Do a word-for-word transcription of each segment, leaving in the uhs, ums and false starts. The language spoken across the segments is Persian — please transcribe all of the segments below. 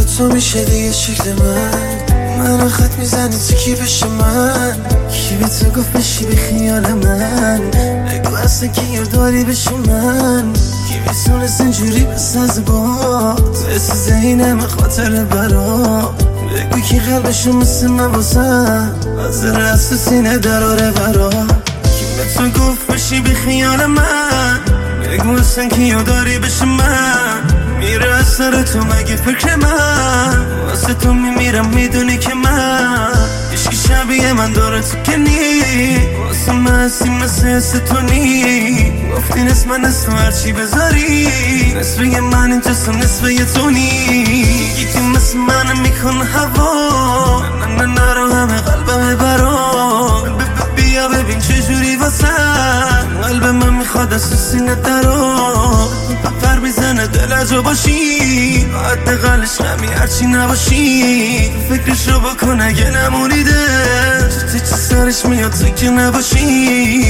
تو میشه دیگه شکل من منو خط میزنی تو کی بشه من کی به تو گفت بشی به خیال من بگو اصلا کیو داری بشه من کی میتونست اینجوری بساز با مثل زینم خاطر برا بگو کی قلبشو مثل من واسم حاضر از تو سینه دراره برا کی به تو گفت بشی به خیال من بگو اصلا کیو داری بشه من میره از سر تو مگه فکر من واسه تو میمیرم میدونی که من عشقی شبیه من داره تو که نی واسه من هستی مثل حس تو نی گفتی نصف من نصف هرچی بذاری نصف یه من اینجاست و نصف یه تو نی یکی مثل من میکن هوا نه نه نرو همه قلبم برا بیا ببین چجوری واسه قلب من میخواد از تو سینه درو پر میزنه دلجو باشی حداقلش غمی هرچی نباشی فکرشو بکن اگه نمونیده چه چه سرش میاد تو که نباشی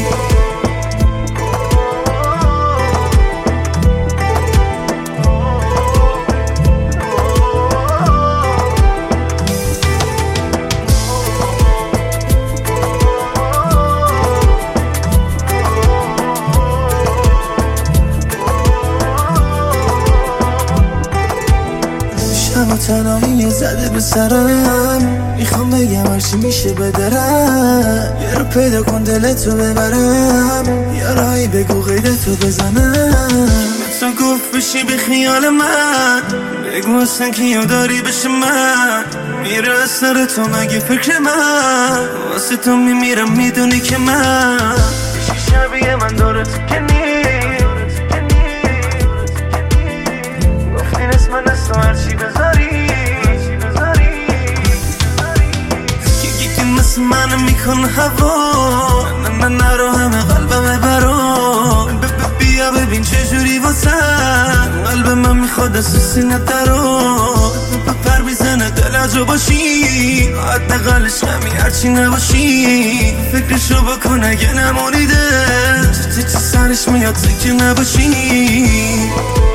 اما تنهایی زده به سرم میخوام بگم هرچی میشه بدرم یه رو پیدا کن دلتو ببرم یه راهی بگو قیدتو بزنم تو گفت بشی به خیال من بگو اصلا کیو داری بشه من میره از سر تو مگه فکر من واسه تو میمیرم میدونی که من عشقی شبیه من داره تو که نی گفتی نصف من نصف تو هرچی بذاری یکی مثل من میکن هوا نه نه نرو همه قلبم برا بیا ببین چجوری واسه قلب من میخواد از تو سینه درو پر میزنه دلجو باشی حداقلش غمی هرچی نباشی فکرشو بکن اگه نمونیده چه چه سرش میاد تو که نباشی